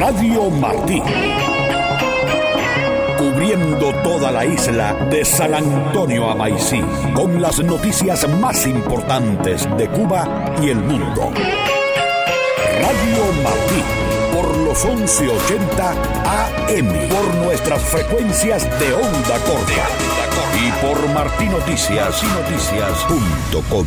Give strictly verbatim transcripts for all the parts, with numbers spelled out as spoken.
Radio Martí. Cubriendo toda la isla de San Antonio a Maicí, con las noticias más importantes de Cuba y el mundo. Radio Martí, por los once ochenta A M, por nuestras frecuencias de onda corta y por martinoticias y noticias punto com.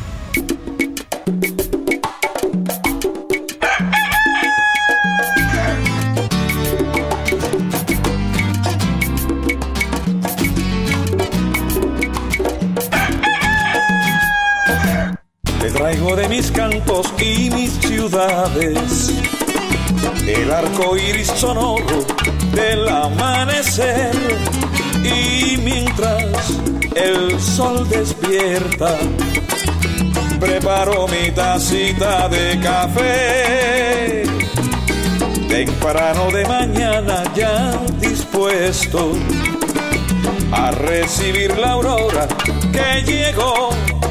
Traigo de mis cantos y mis ciudades el arco iris sonoro del amanecer, y mientras el sol despierta preparo mi tacita de café temprano de mañana, ya dispuesto a recibir la aurora que llegó.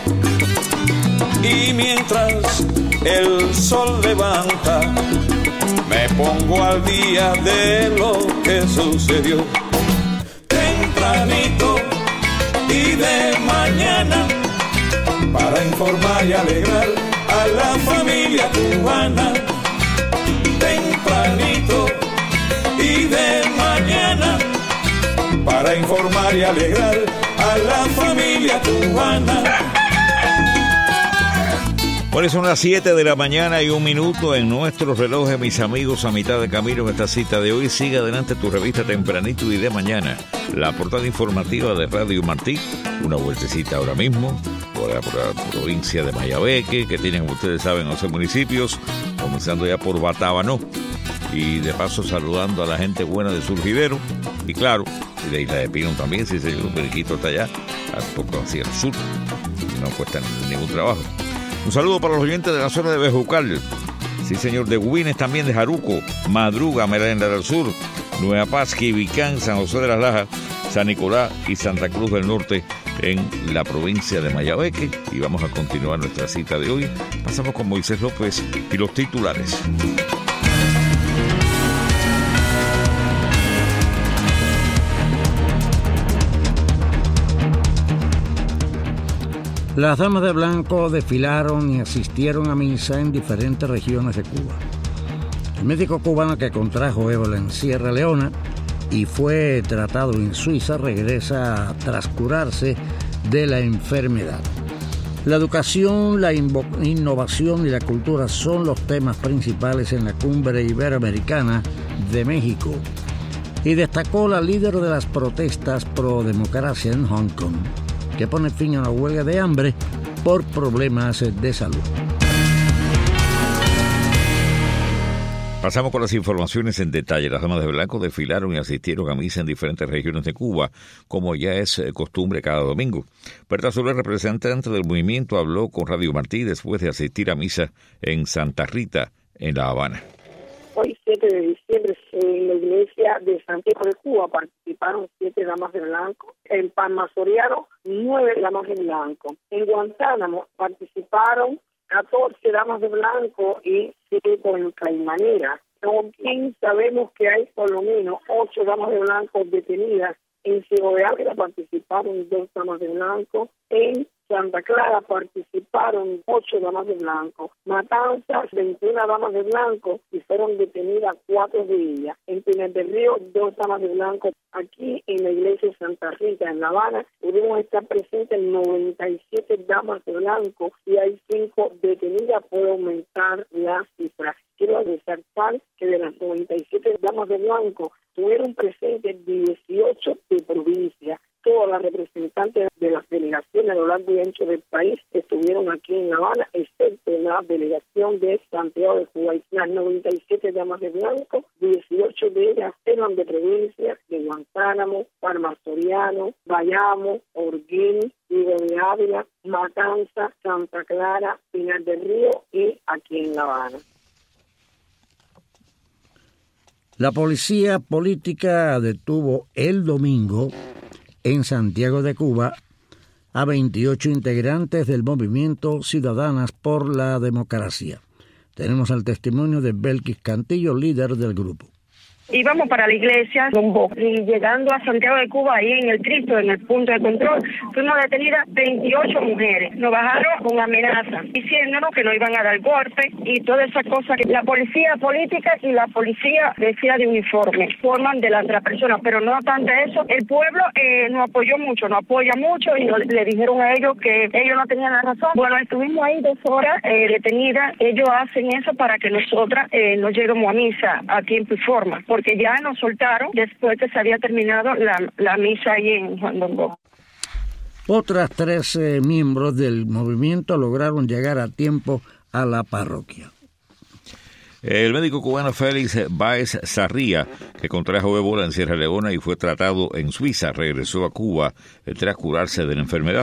Y mientras el sol levanta, me pongo al día de lo que sucedió. Tempranito y de mañana, para informar y alegrar a la familia cubana. Tempranito y de mañana, para informar y alegrar a la familia cubana. Bueno, son las siete de la mañana y un minuto en nuestro reloj, mis amigos, a mitad de camino en esta cita de hoy. Sigue adelante tu revista Tempranito y de mañana, la portada informativa de Radio Martí. Una vueltecita ahora mismo por la, por la provincia de Mayabeque, que tienen, como ustedes saben, once municipios, comenzando ya por Batábano, y de paso saludando a la gente buena de Surgidero, y claro, y de Isla de Pino también, si ese periquito está allá, un poco hacia el sur, no cuesta ningún trabajo. Un saludo para los oyentes de la zona de Bejucal, sí señor, de Guines también, de Jaruco, Madruga, Merenda del Sur, Nueva Paz, Quibicán, San José de las Lajas, San Nicolás y Santa Cruz del Norte en la provincia de Mayabeque. Y vamos a continuar nuestra cita de hoy. Pasamos con Moisés López y los titulares. Las damas de blanco desfilaron y asistieron a misa en diferentes regiones de Cuba. El médico cubano que contrajo ébola en Sierra Leona y fue tratado en Suiza regresa tras curarse de la enfermedad. La educación, la innovación y la cultura son los temas principales en la Cumbre Iberoamericana de México, y destacó la líder de las protestas pro democracia en Hong Kong, que pone fin a una huelga de hambre por problemas de salud. Pasamos con las informaciones en detalle. Las damas de blanco desfilaron y asistieron a misa en diferentes regiones de Cuba, como ya es costumbre cada domingo. Berta Soler, representante del movimiento, habló con Radio Martí después de asistir a misa en Santa Rita, en La Habana. Hoy, siete de diciembre, en la iglesia de Santiago de Cuba participaron siete damas de blanco. En Palma Soriano, nueve damas de blanco. En Guantánamo participaron catorce damas de blanco y cinco en Caimanera. También sabemos que hay por lo menos ocho damas de blanco detenidas. En Ciego de Ávila participaron dos damas de blanco. En Santa Clara participaron ocho damas de blanco. Matanzas, veintiuna damas de blanco y fueron detenidas cuatro de ellas. En Pinar del Río, dos damas de blanco. Aquí en la iglesia de Santa Rita, en La Habana, pudimos estar presentes noventa y siete damas de blanco y hay cinco detenidas. Puede aumentar la cifra. Quiero resaltar que de las noventa y siete damas de blanco tuvieron presentes dieciocho de provincia. Todas las representantes de las delegaciones a lo largo y ancho del país estuvieron aquí en La Habana, excepto la delegación de Santiago de Cuba. Las noventa y siete damas de blanco, dieciocho de ellas eran de provincias de Guantánamo, Palma Soriano, Bayamo, Holguín, Ciego de Ávila, Matanzas, Santa Clara, Pinar del Río y aquí en La Habana. La policía política detuvo el domingo en Santiago de Cuba a veintiocho integrantes del movimiento Ciudadanas por la Democracia, Tenemos el testimonio de Belkis Cantillo, líder del grupo. Íbamos para la iglesia y llegando a Santiago de Cuba, ahí en el Cristo, en el punto de control, fuimos detenidas veintiocho mujeres. Nos bajaron con amenaza, diciéndonos que nos iban a dar golpes y todas esas cosas que la policía política y la policía decía de uniforme forman delante de la persona, pero no obstante eso, el pueblo eh, nos apoyó mucho, nos apoya mucho y nos, le dijeron a ellos que ellos no tenían la razón. Bueno, estuvimos ahí dos horas eh, detenidas. Ellos hacen eso para que nosotras eh, no lleguemos a misa a tiempo y forma, porque ya nos soltaron después que se había terminado la, la misa ahí en Juan Domingo. Otras tres eh, miembros del movimiento lograron llegar a tiempo a la parroquia. El médico cubano Félix Báez Sarria, que contrajo ébola en Sierra Leona y fue tratado en Suiza, regresó a Cuba tras curarse de la enfermedad.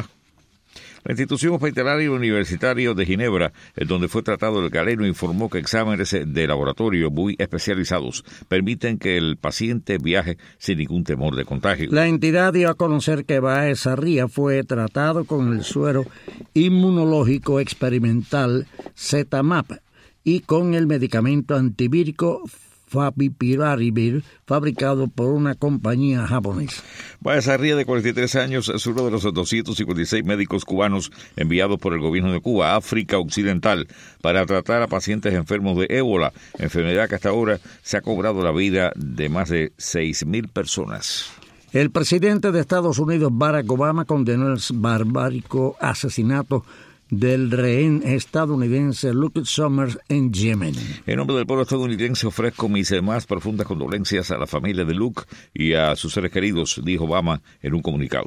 La institución hospitalaria universitaria de Ginebra, en donde fue tratado el galeno, informó que exámenes de laboratorio muy especializados permiten que el paciente viaje sin ningún temor de contagio. La entidad dio a conocer que Báez Sarria fue tratado con el suero inmunológico experimental Z-Map y con el medicamento antivírico Favipiravir, fabricado por una compañía japonesa. Báez Sarria, de cuarenta y tres años, es uno de los doscientos cincuenta y seis médicos cubanos enviados por el gobierno de Cuba a África Occidental para tratar a pacientes enfermos de ébola, enfermedad que hasta ahora se ha cobrado la vida de más de seis mil personas. El presidente de Estados Unidos, Barack Obama, condenó el barbárico asesinato del rehén estadounidense Luke Summers en Yemen. En nombre del pueblo estadounidense ofrezco mis más profundas condolencias a la familia de Luke y a sus seres queridos, dijo Obama en un comunicado.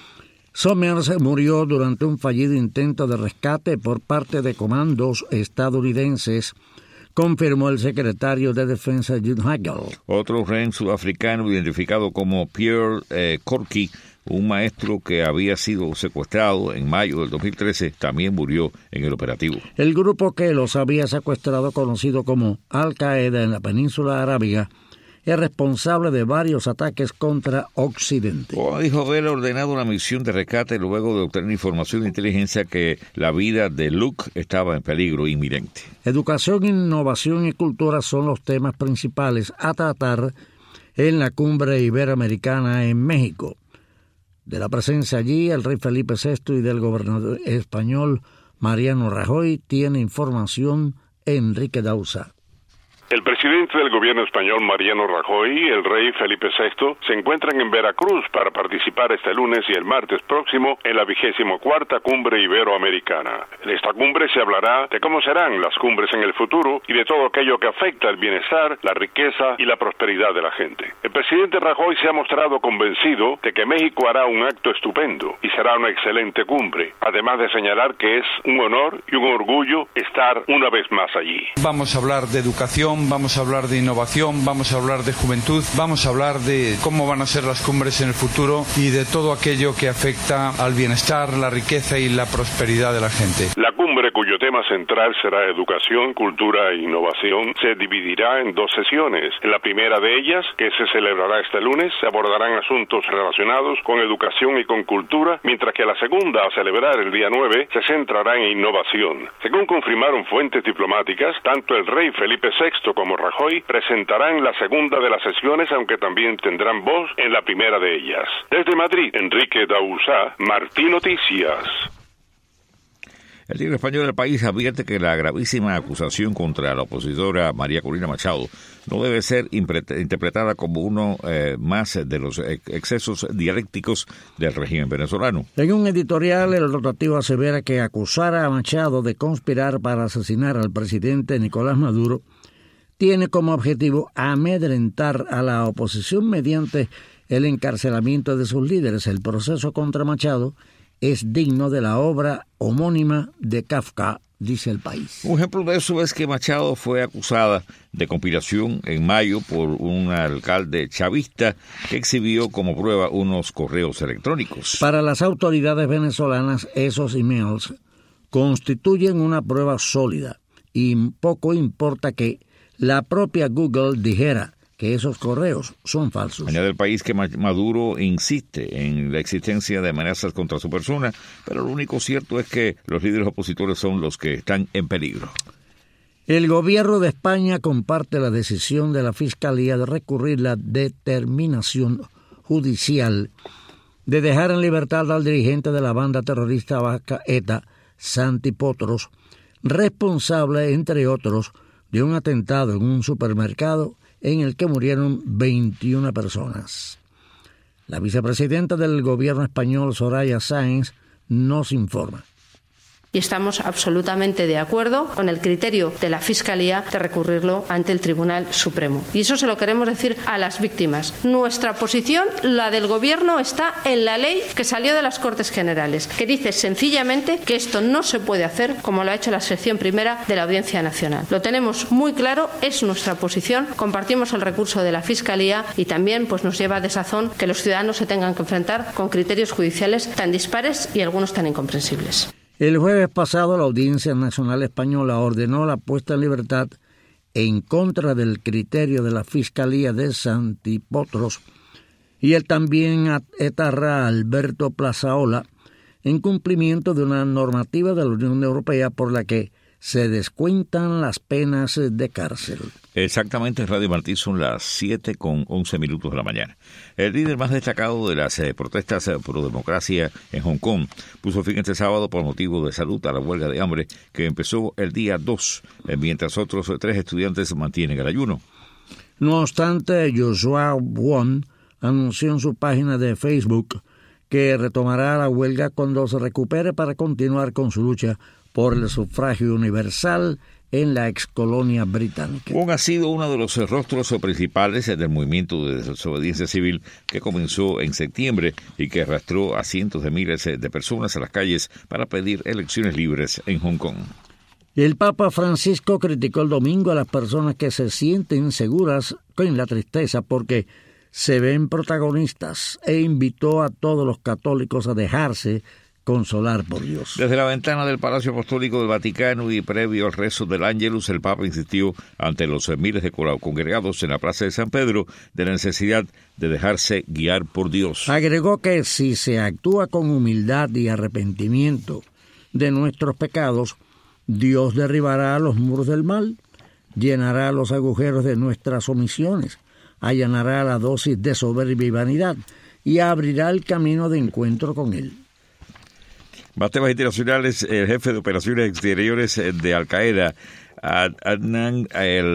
Summers murió durante un fallido intento de rescate por parte de comandos estadounidenses, confirmó el secretario de Defensa Jim Hagel. Otro rehén sudafricano identificado como Pierre eh, Corky, un maestro que había sido secuestrado en mayo del dos mil trece, también murió en el operativo. El grupo que los había secuestrado, conocido como Al-Qaeda en la península arábiga, es responsable de varios ataques contra Occidente. Como dijo, haber ordenado una misión de rescate luego de obtener información de inteligencia que la vida de Luke estaba en peligro inminente. Educación, innovación y cultura son los temas principales a tratar en la cumbre iberoamericana en México. De la presencia allí, el rey Felipe sexto y del gobernador español Mariano Rajoy, tiene información Enrique Dauza. El presidente del gobierno español, Mariano Rajoy, y el rey Felipe sexto se encuentran en Veracruz para participar este lunes y el martes próximo en la vigésimo cuarta cumbre iberoamericana. En esta cumbre se hablará de cómo serán las cumbres en el futuro y de todo aquello que afecta el bienestar, la riqueza y la prosperidad de la gente. El presidente Rajoy se ha mostrado convencido de que México hará un acto estupendo y será una excelente cumbre, además de señalar que es un honor y un orgullo estar una vez más allí. Vamos a hablar de educación, vamos a hablar de innovación, vamos a hablar de juventud, vamos a hablar de cómo van a ser las cumbres en el futuro y de todo aquello que afecta al bienestar, la riqueza y la prosperidad de la gente. La cumbre, cuyo tema central será educación, cultura e innovación, se dividirá en dos sesiones. En la primera de ellas, que se celebrará este lunes, se abordarán asuntos relacionados con educación y con cultura, mientras que la segunda, a celebrar el día nueve, se centrará en innovación. Según confirmaron fuentes diplomáticas, tanto el rey Felipe sexto como Rajoy presentarán la segunda de las sesiones, aunque también tendrán voz en la primera de ellas. Desde Madrid, Enrique Dauza, Martín Noticias. El diario español El País advierte que la gravísima acusación contra la opositora María Corina Machado no debe ser interpretada como uno eh, más de los excesos dialécticos del régimen venezolano. En un editorial, el rotativo asevera que acusar a Machado de conspirar para asesinar al presidente Nicolás Maduro tiene como objetivo amedrentar a la oposición mediante el encarcelamiento de sus líderes. El proceso contra Machado es digno de la obra homónima de Kafka, dice El País. Un ejemplo de eso es que Machado fue acusada de conspiración en mayo por un alcalde chavista que exhibió como prueba unos correos electrónicos. Para las autoridades venezolanas, esos emails constituyen una prueba sólida y poco importa que la propia Google dijera que esos correos son falsos. Añade El País que Maduro insiste en la existencia de amenazas contra su persona, pero lo único cierto es que los líderes opositores son los que están en peligro. El gobierno de España comparte la decisión de la Fiscalía de recurrir la determinación judicial de dejar en libertad al dirigente de la banda terrorista vasca ETA, Santi Potros, responsable, entre otros, de un atentado en un supermercado en el que murieron veintiuna personas. La vicepresidenta del gobierno español, Soraya Sáenz, nos informa. Y estamos absolutamente de acuerdo con el criterio de la Fiscalía de recurrirlo ante el Tribunal Supremo. Y eso se lo queremos decir a las víctimas. Nuestra posición, la del Gobierno, está en la ley que salió de las Cortes Generales, que dice sencillamente que esto no se puede hacer como lo ha hecho la sección primera de la Audiencia Nacional. Lo tenemos muy claro, es nuestra posición, compartimos el recurso de la Fiscalía y también pues, nos lleva a desazón que los ciudadanos se tengan que enfrentar con criterios judiciales tan dispares y algunos tan incomprensibles. El jueves pasado, la Audiencia Nacional Española ordenó la puesta en libertad en contra del criterio de la Fiscalía de Santi Potros y el también etarra Alberto Plazaola en cumplimiento de una normativa de la Unión Europea por la que se descuentan las penas de cárcel. Exactamente, en Radio Martí son las siete con once minutos de la mañana. El líder más destacado de las eh, protestas eh, pro democracia en Hong Kong puso fin este sábado por motivo de salud a la huelga de hambre que empezó el día dos, eh, mientras otros eh, tres estudiantes mantienen el ayuno. No obstante, Joshua Wong anunció en su página de Facebook que retomará la huelga cuando se recupere para continuar con su lucha por el sufragio universal en la excolonia británica. Wong ha sido uno de los rostros principales del movimiento de desobediencia civil que comenzó en septiembre y que arrastró a cientos de miles de personas a las calles para pedir elecciones libres en Hong Kong. El Papa Francisco criticó el domingo a las personas que se sienten seguras con la tristeza porque se ven protagonistas e invitó a todos los católicos a dejarse consolar por Dios. Desde la ventana del Palacio Apostólico del Vaticano y previo al rezo del Ángelus, el Papa insistió ante los miles de congregados en la Plaza de San Pedro de la necesidad de dejarse guiar por Dios. Agregó que si se actúa con humildad y arrepentimiento de nuestros pecados, Dios derribará los muros del mal, llenará los agujeros de nuestras omisiones, allanará la dosis de soberbia y vanidad y abrirá el camino de encuentro con Él. Más temas internacionales. El jefe de operaciones exteriores de Al-Qaeda, Adnan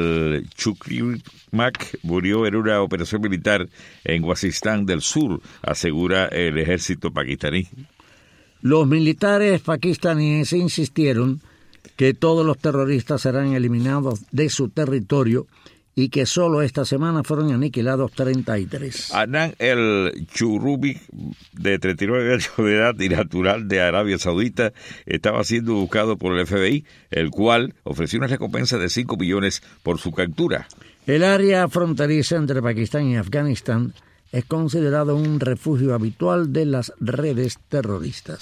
el-Chukrimak, murió en una operación militar en Waziristán del Sur, asegura el ejército pakistaní. Los militares pakistaníes insistieron que todos los terroristas serán eliminados de su territorio y que solo esta semana fueron aniquilados treinta y tres. Adnan el-Chukrimak, de treinta y nueve años de edad y natural de Arabia Saudita, estaba siendo buscado por el F B I, el cual ofreció una recompensa de cinco millones por su captura. El área fronteriza entre Pakistán y Afganistán es considerado un refugio habitual de las redes terroristas.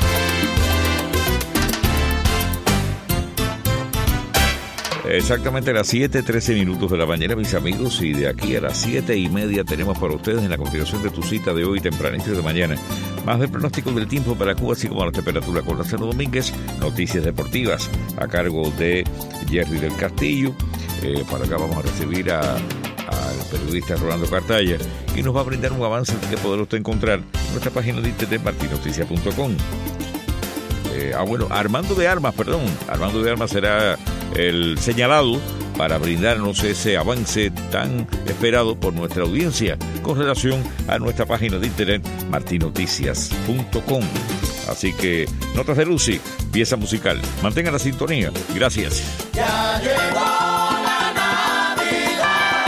Exactamente a las siete trece minutos de la mañana, mis amigos, y de aquí a las siete y media tenemos para ustedes en la continuación de tu cita de hoy, tempranito de mañana, más del pronóstico del tiempo para Cuba, así como la temperatura con Lázaro Domínguez, noticias deportivas a cargo de Jerry del Castillo. Eh, para acá vamos a recibir a al periodista Rolando Cartaya, y nos va a brindar un avance que podrá usted encontrar en nuestra página de internet martin noticias punto com. Eh, ah, bueno, Armando de Armas, perdón, Armando de Armas será el señalado para brindarnos ese avance tan esperado por nuestra audiencia con relación a nuestra página de internet martin noticias punto com. Así que, notas de Lucy, pieza musical. Mantengan la sintonía. Gracias. Ya llegó la Navidad,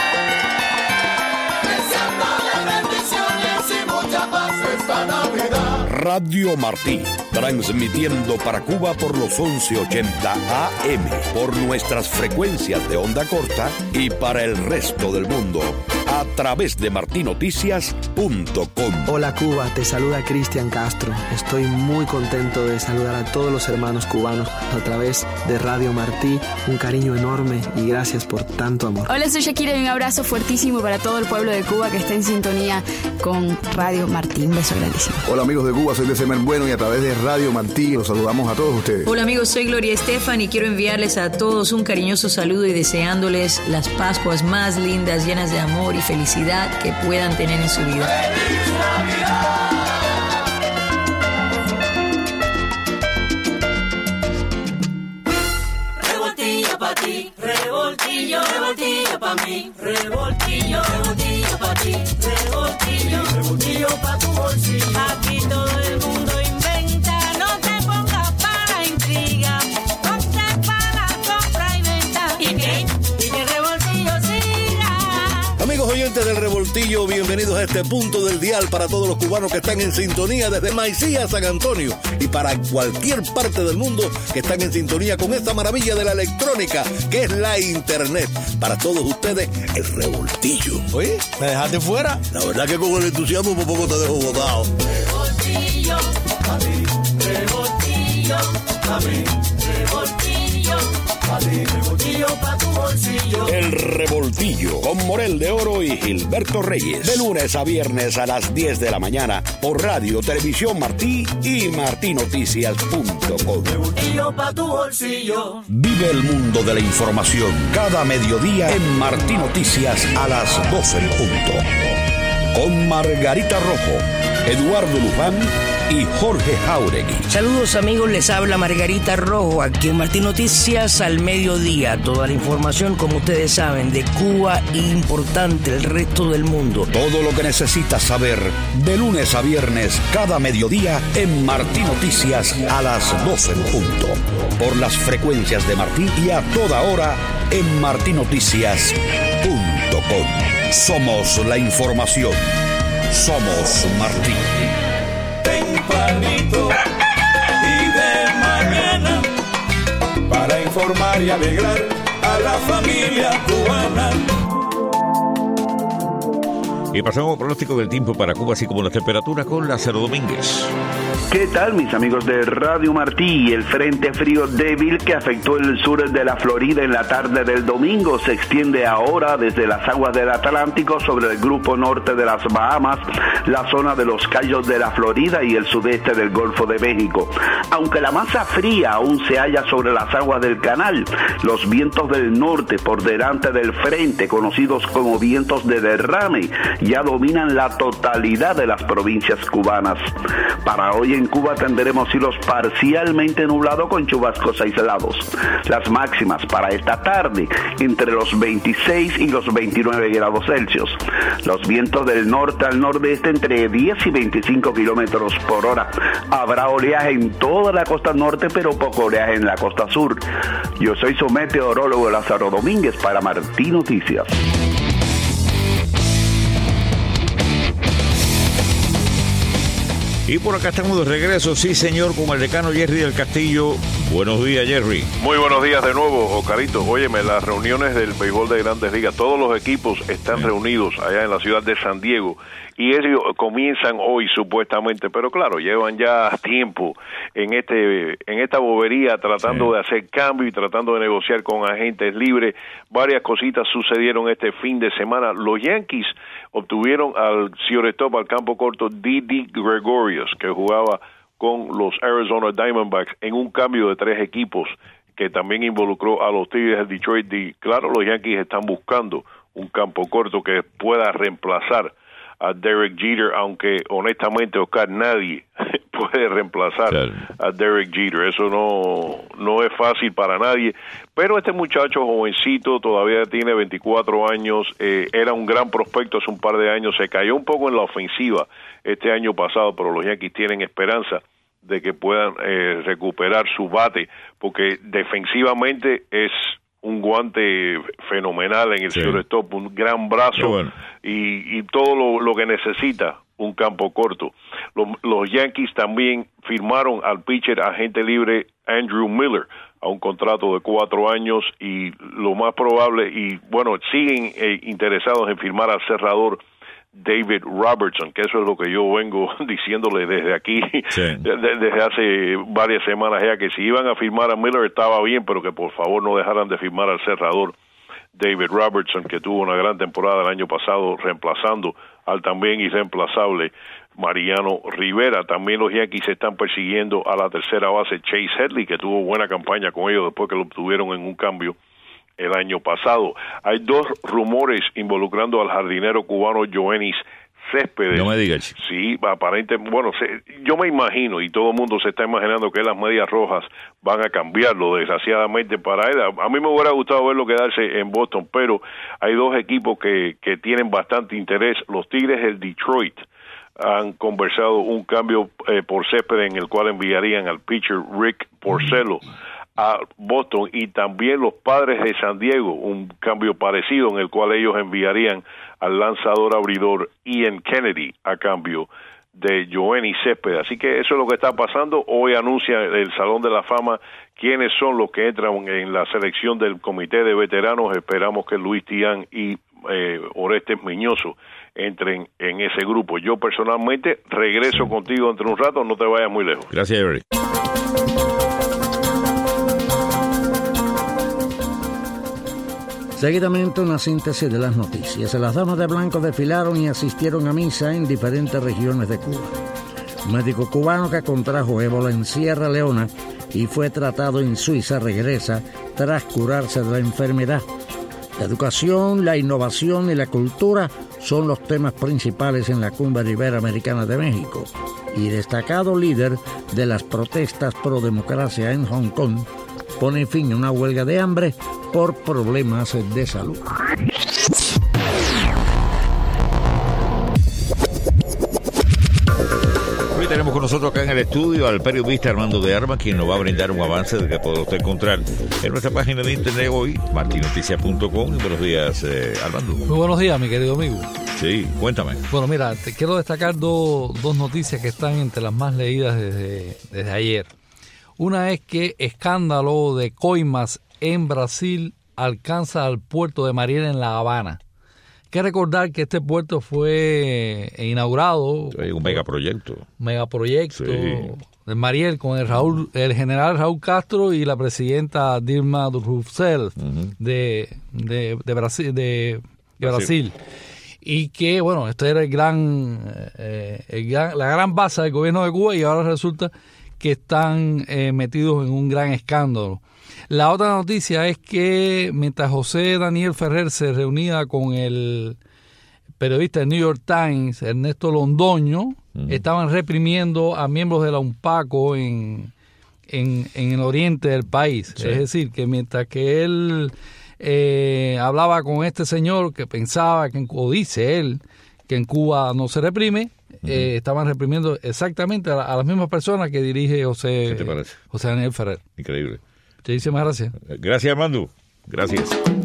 deseándole bendiciones y mucha paz esta Navidad. Radio Martí, transmitiendo para Cuba por los once ochenta A M, por nuestras frecuencias de onda corta y para el resto del mundo a través de martín noticias punto com. Hola Cuba, te saluda Cristian Castro. Estoy muy contento de saludar a todos los hermanos cubanos a través de Radio Martí. Un cariño enorme y gracias por tanto amor. Hola, soy Shakira y un abrazo fuertísimo para todo el pueblo de Cuba que está en sintonía con Radio Martí. Un beso grandísimo. Hola amigos de Cuba, soy December Bueno y a través de Radio Martí los saludamos a todos ustedes. Hola amigos, soy Gloria Estefan y quiero enviarles a todos un cariñoso saludo y deseándoles las Pascuas más lindas, llenas de amor y felicidad que puedan tener en su vida. ¡Feliz Navidad! Revoltillo pa' ti, revoltillo, revoltillo pa' mí, revoltillo, revoltillo pa' ti, revoltillo, revoltillo pa' tu bolsillo. Aquí todo el mundo inventa, no te pongas para intriga, ponte para compra y venta. ¿Y qué? Y que el revoltillo siga. Amigos oyentes del Revoltillo, bienvenidos a este punto del dial para todos los cubanos que están en sintonía desde Maicía a San Antonio y para cualquier parte del mundo que están en sintonía con esta maravilla de la electrónica que es la internet. Para todos ustedes, el Revoltillo. Oye, ¿me dejaste fuera? La verdad que con el entusiasmo por poco te dejo botado. Revoltillo, a mí, revoltillo, a mí, revoltillo, a mí, revoltillo pa' tu bolsillo. El Revoltillo con Morel de Oro y Gilberto Reyes. De lunes a viernes a las diez de la mañana por Radio Televisión Martí y martín noticias punto com. Revoltillo pa' tu bolsillo. Vive el mundo de la información cada mediodía en Martín Noticias a las doce en punto. Con Margarita Rojo, Eduardo Luján y Jorge Jauregui. Saludos amigos, les habla Margarita Rojo aquí en Martín Noticias al mediodía. Toda la información, como ustedes saben, de Cuba e importante el resto del mundo. Todo lo que necesitas saber de lunes a viernes cada mediodía en Martín Noticias a las doce en punto. Por las frecuencias de Martí y a toda hora en martín noticias punto com. Somos la información. Somos Martín. Tempranito y de mañana para informar y alegrar a la familia cubana. Y pasamos al pronóstico del tiempo para Cuba, así como la temperatura con Lázaro Domínguez. ¿Qué tal, mis amigos de Radio Martí? El frente frío débil que afectó el sur de la Florida en la tarde del domingo se extiende ahora desde las aguas del Atlántico sobre el grupo norte de las Bahamas, la zona de los Cayos de la Florida y el sudeste del Golfo de México. Aunque la masa fría aún se halla sobre las aguas del canal, los vientos del norte por delante del frente, conocidos como vientos de derrame, ya dominan la totalidad de las provincias cubanas. Para hoy en Cuba tendremos cielos parcialmente nublados con chubascos aislados. Las máximas para esta tarde entre los veintiséis y los veintinueve grados Celsius. Los vientos del norte al nordeste entre diez y veinticinco kilómetros por hora. Habrá oleaje en toda la costa norte, pero poco oleaje en la costa sur. Yo soy su meteorólogo Lázaro Domínguez para Martín Noticias. Y por acá estamos de regreso, sí señor, con el decano Jerry del Castillo. Buenos días, Jerry. Muy buenos días de nuevo, Ocarito. Óyeme, las reuniones del béisbol de Grandes Ligas, todos los equipos están sí. reunidos allá en la ciudad de San Diego. Y ellos comienzan hoy supuestamente, pero claro, llevan ya tiempo en este en esta bobería tratando sí. de hacer cambio y tratando de negociar con agentes libres. Varias cositas sucedieron este fin de semana. Los Yankees obtuvieron al shortstop, al campo corto, Didi Gregorius, que jugaba con los Arizona Diamondbacks en un cambio de tres equipos que también involucró a los Tigres de Detroit. Y claro, los Yankees están buscando un campo corto que pueda reemplazar a Derek Jeter, aunque honestamente, Oscar, nadie puede reemplazar claro. a Derek Jeter. Eso no, no es fácil para nadie. Pero este muchacho jovencito, todavía tiene veinticuatro años, eh, era un gran prospecto hace un par de años, se cayó un poco en la ofensiva este año pasado, pero los Yankees tienen esperanza de que puedan eh, recuperar su bate, porque defensivamente es un guante fenomenal en el sí. shortstop, un gran brazo bueno. y, y todo lo, lo que necesita un campo corto. Los, los Yankees también firmaron al pitcher agente libre Andrew Miller, a un contrato de cuatro años y lo más probable, y bueno, siguen eh, interesados en firmar al cerrador David Robertson, que eso es lo que yo vengo diciéndole desde aquí, sí. de, de, desde hace varias semanas ya, que si iban a firmar a Miller estaba bien, pero que por favor no dejaran de firmar al cerrador David Robertson, que tuvo una gran temporada el año pasado reemplazando al también irreemplazable Mariano Rivera. También los Yankees están persiguiendo a la tercera base Chase Headley, que tuvo buena campaña con ellos después que lo obtuvieron en un cambio el año pasado. Hay dos rumores involucrando al jardinero cubano Yoenis Céspedes. No me digas. Sí, aparentemente, bueno, se, yo me imagino, y todo el mundo se está imaginando que las Medias Rojas van a cambiarlo, desgraciadamente para él. A, a mí me hubiera gustado verlo quedarse en Boston, pero hay dos equipos que, que tienen bastante interés. Los Tigres del Detroit han conversado un cambio eh, por Céspedes, en el cual enviarían al pitcher Rick Porcello a Boston, y también los Padres de San Diego, un cambio parecido en el cual ellos enviarían al lanzador abridor Ian Kennedy a cambio de Yoenis Céspedes. Así que eso es lo que está pasando. Hoy anuncia el Salón de la Fama quiénes son los que entran en la selección del comité de veteranos. Esperamos que Luis Tián y eh, Orestes Miñoso entren en ese grupo. Yo personalmente regreso contigo entre un rato, no te vayas muy lejos. Gracias, Everett. Seguidamente una síntesis de las noticias. Las damas de blanco desfilaron y asistieron a misa en diferentes regiones de Cuba. Un médico cubano que contrajo ébola en Sierra Leona y fue tratado en Suiza regresa tras curarse de la enfermedad. La educación, la innovación y la cultura son los temas principales en la Cumbre Iberoamericana de México. Y destacado líder de las protestas pro democracia en Hong Kong pone fin a una huelga de hambre por problemas de salud. Hoy tenemos con nosotros acá en el estudio al periodista Armando de Armas, quien nos va a brindar un avance de que puede usted encontrar en nuestra página de internet hoy, martin noticias punto com. Buenos días, eh, Armando. Muy buenos días, mi querido amigo. Sí, cuéntame. Bueno, mira, te quiero destacar do, dos noticias que están entre las más leídas desde, desde ayer. Una es que escándalo de coimas en Brasil alcanza al puerto de Mariel en La Habana. Hay que recordar que este puerto fue inaugurado. Sí, un megaproyecto. Megaproyecto sí. de Mariel con el Raúl, el general Raúl Castro y la presidenta Dilma Rousseff uh-huh. de, de, de Brasil. De, de Brasil. Brasil. Y que, bueno, este era el gran, eh, el gran, la gran base del gobierno de Cuba, y ahora resulta que están eh, metidos en un gran escándalo. La otra noticia es que mientras José Daniel Ferrer se reunía con el periodista del New York Times, Ernesto Londoño, uh-huh. estaban reprimiendo a miembros de la UNPACO en, en, en el oriente del país. Sí. Es decir, que mientras que él eh, hablaba con este señor que pensaba, que, o dice él, que en Cuba no se reprime, uh-huh. eh, estaban reprimiendo exactamente a, a las mismas personas que dirige José, ¿Qué te parece? José Daniel Ferrer. Increíble. Muchísimas gracias. Gracias, Armando. Gracias.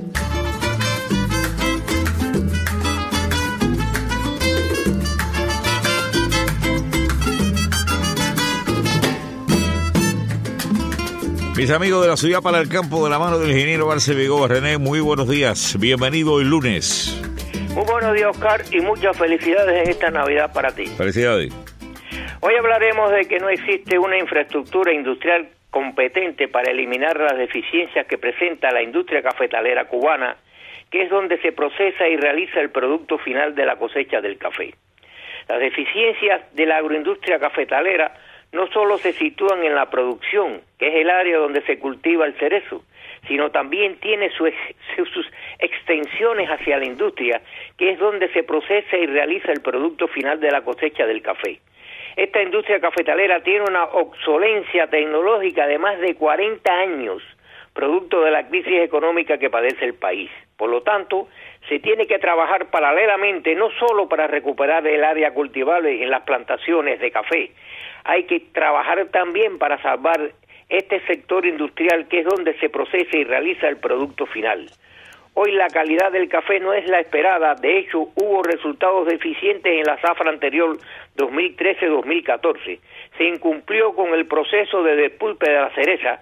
Mis amigos de la ciudad para el campo, de la mano del ingeniero Arce Vigoa. René, muy buenos días. Bienvenido hoy lunes. Muy buenos días, Oscar, y muchas felicidades en esta Navidad para ti. Felicidades. Hoy hablaremos de que no existe una infraestructura industrial competente para eliminar las deficiencias que presenta la industria cafetalera cubana, que es donde se procesa y realiza el producto final de la cosecha del café. Las deficiencias de la agroindustria cafetalera no solo se sitúan en la producción, que es el área donde se cultiva el cerezo, sino también tiene su ex, sus extensiones hacia la industria, que es donde se procesa y realiza el producto final de la cosecha del café. Esta industria cafetalera tiene una obsolencia tecnológica de más de cuarenta años, producto de la crisis económica que padece el país. Por lo tanto, se tiene que trabajar paralelamente no solo para recuperar el área cultivable en las plantaciones de café, hay que trabajar también para salvar este sector industrial, que es donde se procesa y realiza el producto final. Hoy la calidad del café no es la esperada. De hecho, hubo resultados deficientes en la zafra anterior dos mil trece dos mil catorce. Se incumplió con el proceso de despulpe de la cereza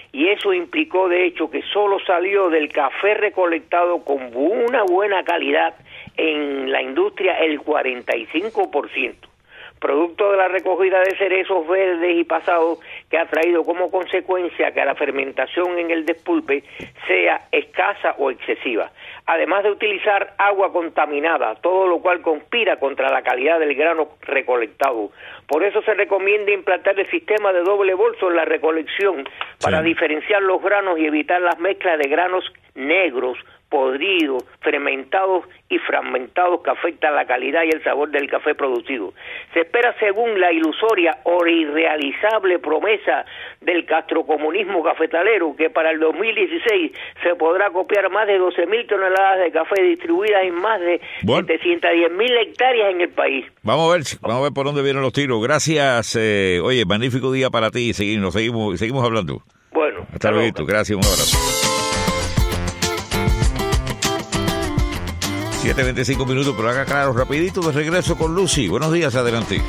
y eso implicó de hecho que solo salió del café recolectado con una buena calidad en la industria el cuarenta y cinco por ciento, producto de la recogida de cerezos verdes y pasados, que ha traído como consecuencia que la fermentación en el despulpe sea escasa o excesiva, además de utilizar agua contaminada, todo lo cual conspira contra la calidad del grano recolectado. Por eso se recomienda implantar el sistema de doble bolso en la recolección para sí. diferenciar los granos y evitar las mezclas de granos negros, podridos, fermentados y fragmentados que afectan la calidad y el sabor del café producido. Se espera, según la ilusoria o irrealizable promesa del castrocomunismo cafetalero, que para el dos mil dieciséis se podrá copiar más de doce mil toneladas de café distribuidas en más de bueno. setecientas diez mil hectáreas en el país. Vamos a ver, vamos a ver por dónde vienen los tiros. Gracias, eh, oye, magnífico día para ti y seguimos, seguimos, seguimos hablando. Bueno. Hasta luego. Gracias, un abrazo. siete veinticinco minutos, pero haga claro, rapidito, de regreso con Lucy. Buenos días, adelante.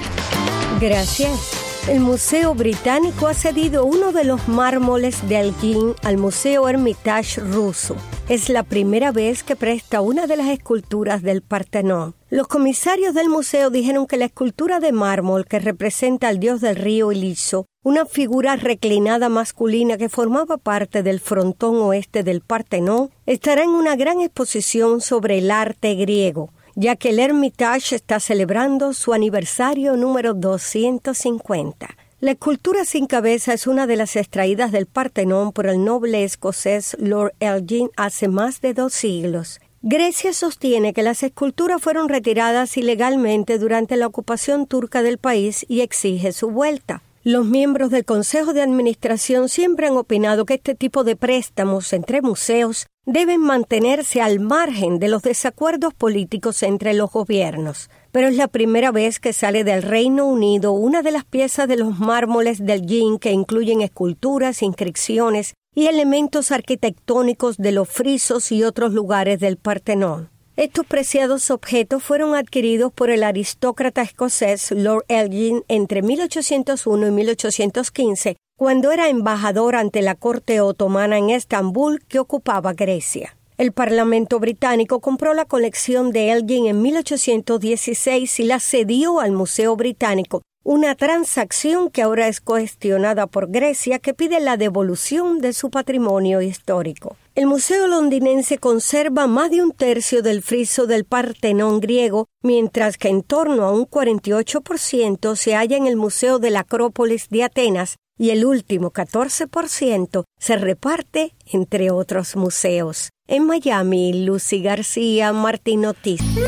Gracias. El Museo Británico ha cedido uno de los mármoles de Elgin al Museo Hermitage ruso. Es la primera vez que presta una de las esculturas del Partenón. Los comisarios del museo dijeron que la escultura de mármol que representa al dios del río Iliso, una figura reclinada masculina que formaba parte del frontón oeste del Partenón, estará en una gran exposición sobre el arte griego, ya que el Hermitage está celebrando su aniversario número doscientos cincuenta. La escultura sin cabeza es una de las extraídas del Partenón por el noble escocés Lord Elgin hace más de dos siglos. Grecia sostiene que las esculturas fueron retiradas ilegalmente durante la ocupación turca del país y exige su vuelta. Los miembros del Consejo de Administración siempre han opinado que este tipo de préstamos entre museos deben mantenerse al margen de los desacuerdos políticos entre los gobiernos. Pero es la primera vez que sale del Reino Unido una de las piezas de los mármoles del Elgin que incluyen esculturas, inscripciones y elementos arquitectónicos de los frisos y otros lugares del Partenón. Estos preciados objetos fueron adquiridos por el aristócrata escocés Lord Elgin entre mil ochocientos uno y mil ochocientos quince, cuando era embajador ante la corte otomana en Estambul, que ocupaba Grecia. El Parlamento británico compró la colección de Elgin en mil ochocientos dieciséis y la cedió al Museo Británico, una transacción que ahora es cuestionada por Grecia, que pide la devolución de su patrimonio histórico. El Museo londinense conserva más de un tercio del friso del Partenón griego, mientras que en torno a un cuarenta y ocho por ciento se halla en el Museo de la Acrópolis de Atenas y el último catorce por ciento se reparte entre otros museos. En Miami, Lucy García, Martín Noticias.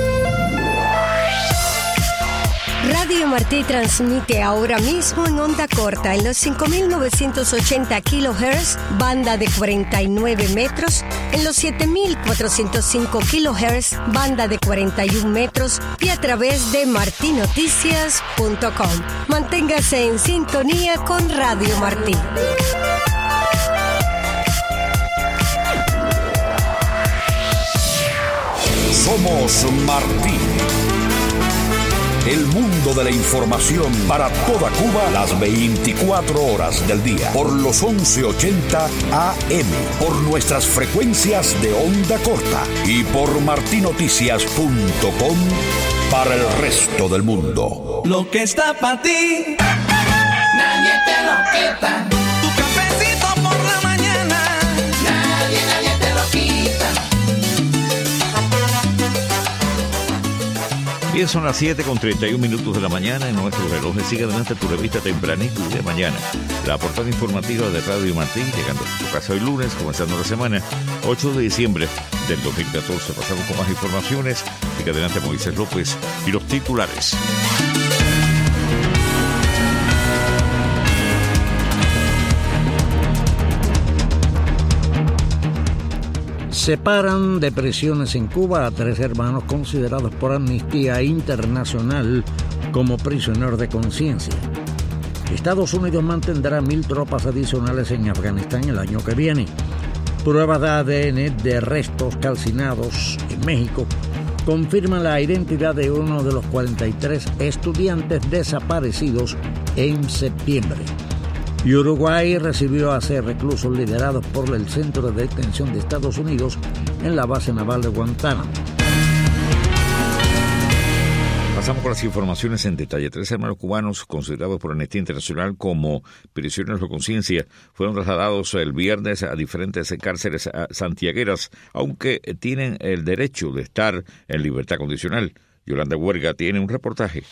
Radio Martí transmite ahora mismo en onda corta en los cinco mil novecientos ochenta kilohertz, banda de cuarenta y nueve metros, en los siete mil cuatrocientos cinco kilohertz, banda de cuarenta y uno metros y a través de marti noticias punto com. Manténgase en sintonía con Radio Martí. Somos Martí. El mundo de la información para toda Cuba las veinticuatro horas del día. Por los once ochenta A M. Por nuestras frecuencias de onda corta. Y por marti noticias punto com para el resto del mundo. Lo que está para ti, nadie te lo quita. Tu cafecito por la mañana, nadie, nadie te lo quita. Bien, son las siete con treinta y un minutos de la mañana en nuestro reloj. Sigue adelante tu revista tempranito y de mañana. La portada informativa de Radio Martí, llegando a tu casa hoy lunes, comenzando la semana, ocho de diciembre del dos mil catorce. Pasamos con más informaciones. Sigue adelante Moisés López y los titulares. Separan de prisiones en Cuba a tres hermanos considerados por Amnistía Internacional como prisioneros de conciencia. Estados Unidos mantendrá mil tropas adicionales en Afganistán el año que viene. Pruebas de A D N de restos calcinados en México confirman la identidad de uno de los cuarenta y tres estudiantes desaparecidos en septiembre. Y Uruguay recibió a seis reclusos liderados por el Centro de Detención de Estados Unidos en la base naval de Guantánamo. Pasamos con las informaciones en detalle. Tres hermanos cubanos considerados por Amnistía Internacional como prisioneros de conciencia fueron trasladados el viernes a diferentes cárceles santiagueras, aunque tienen el derecho de estar en libertad condicional. Yolanda Huerga tiene un reportaje.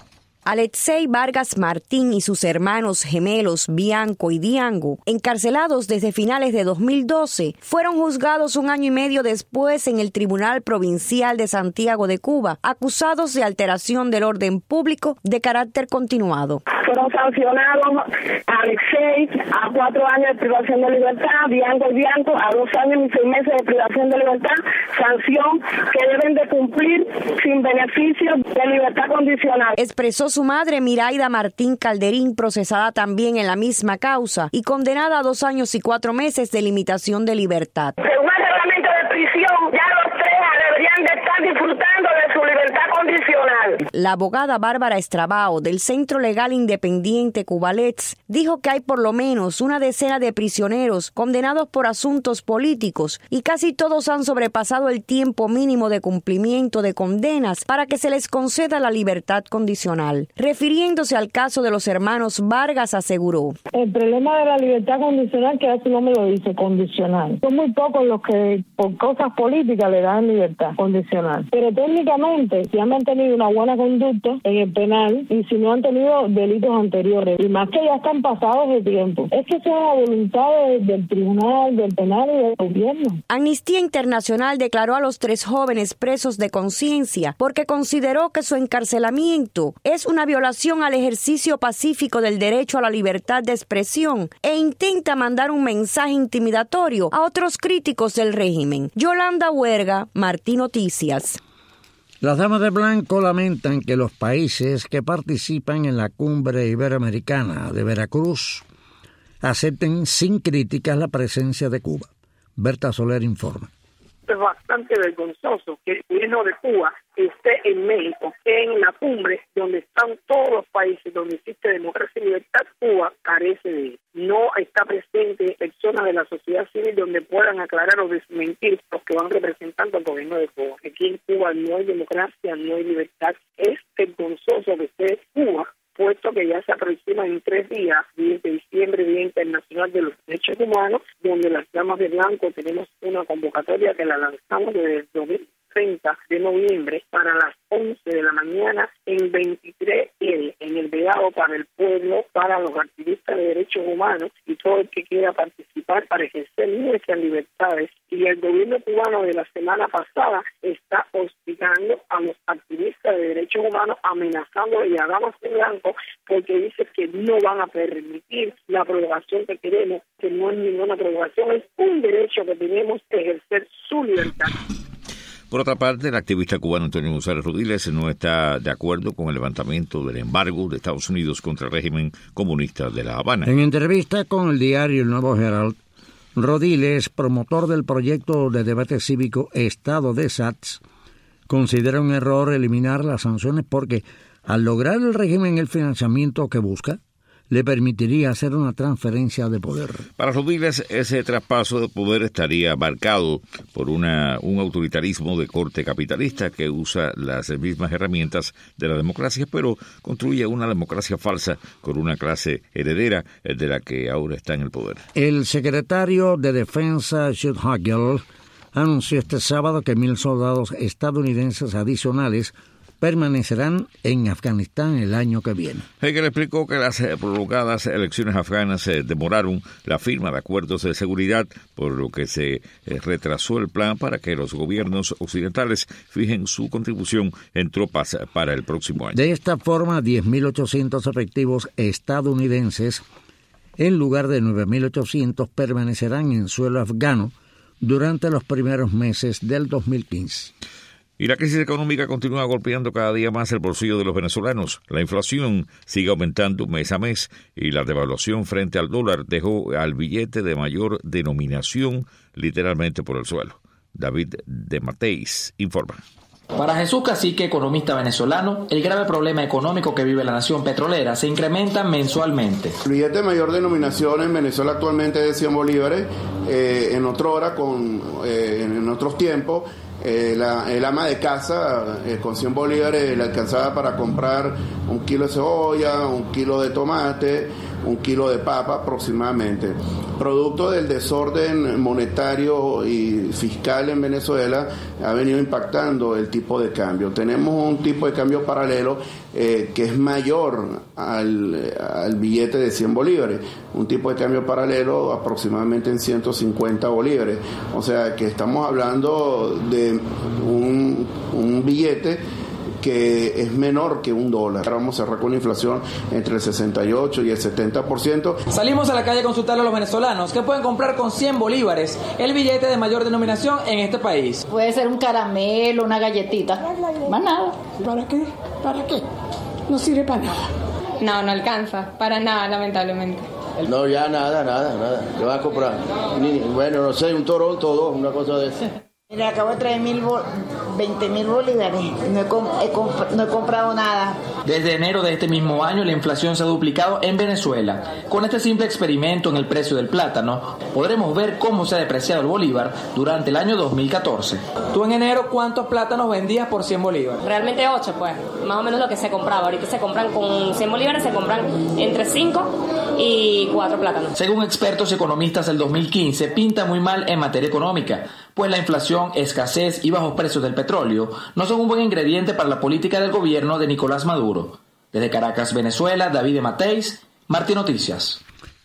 Alexei Vargas Martín y sus hermanos gemelos Bianco y Diango, encarcelados desde finales de dos mil doce, fueron juzgados un año y medio después en el Tribunal Provincial de Santiago de Cuba, acusados de alteración del orden público de carácter continuado. Fueron sancionados Alexei a cuatro años de privación de libertad, Bianco y Bianco a dos años y seis meses de privación de libertad, sanción que deben de cumplir sin beneficio de libertad condicional. Expresó su madre Miraida Martín Calderín, procesada también en la misma causa y condenada a dos años y cuatro meses de limitación de libertad. Según el reglamento de prisión, ya los tres deberían de estar disfrutando de su libertad condicional. La abogada Bárbara Estrabao del Centro Legal Independiente Cubalets dijo que hay por lo menos una decena de prisioneros condenados por asuntos políticos y casi todos han sobrepasado el tiempo mínimo de cumplimiento de condenas para que se les conceda la libertad condicional. Refiriéndose al caso de los hermanos Vargas, aseguró: el problema de la libertad condicional, que eso no me lo dice, condicional. Son muy pocos los que por cosas políticas le dan libertad condicional. Pero técnicamente, si han mantenido una buena conducta en el penal y si no han tenido delitos anteriores, y más que ya están pasados de tiempo, es que sea la voluntad de, del tribunal, del penal y del gobierno. Amnistía Internacional declaró a los tres jóvenes presos de conciencia porque consideró que su encarcelamiento es una violación al ejercicio pacífico del derecho a la libertad de expresión e intenta mandar un mensaje intimidatorio a otros críticos del régimen. Yolanda Huerga, Martí Noticias. Las damas de blanco lamentan que los países que participan en la cumbre iberoamericana de Veracruz acepten sin críticas la presencia de Cuba. Berta Soler informa. Es bastante vergonzoso que el gobierno de Cuba esté en México, en la cumbre donde están todos los países donde existe democracia y libertad. Cuba carece de él. No está presente personas de la sociedad civil donde puedan aclarar o desmentir los que van representando al gobierno de Cuba. Aquí en Cuba no hay democracia, no hay libertad. Es vergonzoso que esté Cuba, puesto que ya se aproxima en tres días, diez de diciembre, Día Internacional de los Derechos Humanos, donde las damas de blanco tenemos una convocatoria que la lanzamos desde el dos mil treinta de noviembre para las once de la mañana en veintitrés L, en el Vedado para el pueblo, para los activistas de derechos humanos y todo el que quiera participar para ejercer nuestras libertades. Y el gobierno cubano de la semana pasada está hostigando a los activistas de derechos humanos, amenazándoles y a damas de blanco, porque dice que no van a permitir la aprobación que queremos, que no es ninguna aprobación, es un derecho que tenemos de ejercer su libertad. Por otra parte, el activista cubano Antonio González Rodiles no está de acuerdo con el levantamiento del embargo de Estados Unidos contra el régimen comunista de La Habana. En entrevista con el diario El Nuevo Herald, Rodiles, promotor del proyecto de debate cívico Estado de S A T S, considera un error eliminar las sanciones porque, al lograr el régimen el financiamiento que busca, le permitiría hacer una transferencia de poder. Para Rodiles, ese traspaso de poder estaría marcado por una, un autoritarismo de corte capitalista que usa las mismas herramientas de la democracia, pero construye una democracia falsa con una clase heredera de la que ahora está en el poder. El secretario de Defensa, Jude Hagel, anunció este sábado que mil soldados estadounidenses adicionales permanecerán en Afganistán el año que viene. Hegel explicó que las prolongadas elecciones afganas eh, demoraron la firma de acuerdos de seguridad, por lo que se eh, retrasó el plan para que los gobiernos occidentales fijen su contribución en tropas para el próximo año. De esta forma, diez mil ochocientos efectivos estadounidenses, en lugar de nueve mil ochocientos, permanecerán en suelo afgano durante los primeros meses del dos mil quince. Y la crisis económica continúa golpeando cada día más el bolsillo de los venezolanos. La inflación sigue aumentando mes a mes y la devaluación frente al dólar dejó al billete de mayor denominación literalmente por el suelo. David de Mateis informa. Para Jesús Cacique, economista venezolano, el grave problema económico que vive la nación petrolera se incrementa mensualmente. El billete de mayor denominación en Venezuela actualmente es de cien bolívares, eh, en otra hora, con, eh, en otros tiempos, eh, la, el ama de casa eh, con cien bolívares le alcanzaba para comprar un kilo de cebolla, un kilo de tomate, un kilo de papa aproximadamente. Producto del desorden monetario y fiscal en Venezuela ha venido impactando el tipo de cambio. Tenemos un tipo de cambio paralelo eh, que es mayor al, al billete de cien bolívares, un tipo de cambio paralelo aproximadamente en ciento cincuenta bolívares. O sea que estamos hablando de un, un billete que es menor que un dólar. Ahora vamos a cerrar con una inflación entre el sesenta y ocho y el setenta por ciento. Salimos a la calle a consultar a los venezolanos que pueden comprar con cien bolívares el billete de mayor denominación en este país. Puede ser un caramelo, una galletita, más nada. ¿Para qué? ¿Para qué? No sirve para nada. No, no alcanza, para nada, lamentablemente. No, ya nada, nada, nada. ¿Qué vas a comprar? Ni, bueno, no sé, un Toronto, dos, una cosa de eso. Mira, acabo de traer mil bol- veinte mil bolívares. No he, com- he comp- no he comprado nada. Desde enero de este mismo año, la inflación se ha duplicado en Venezuela. Con este simple experimento en el precio del plátano, podremos ver cómo se ha depreciado el bolívar durante el año dos mil catorce. ¿Tú en enero cuántos plátanos vendías por cien bolívares? Realmente ocho, pues, más o menos lo que se compraba. Ahorita se compran con cien bolívares, se compran entre cinco y cuatro plátanos. Según expertos economistas, el dos mil quince pinta muy mal en materia económica, pues la inflación, escasez y bajos precios del petróleo no son un buen ingrediente para la política del gobierno de Nicolás Maduro. Desde Caracas, Venezuela, David Mateis, Martín Noticias.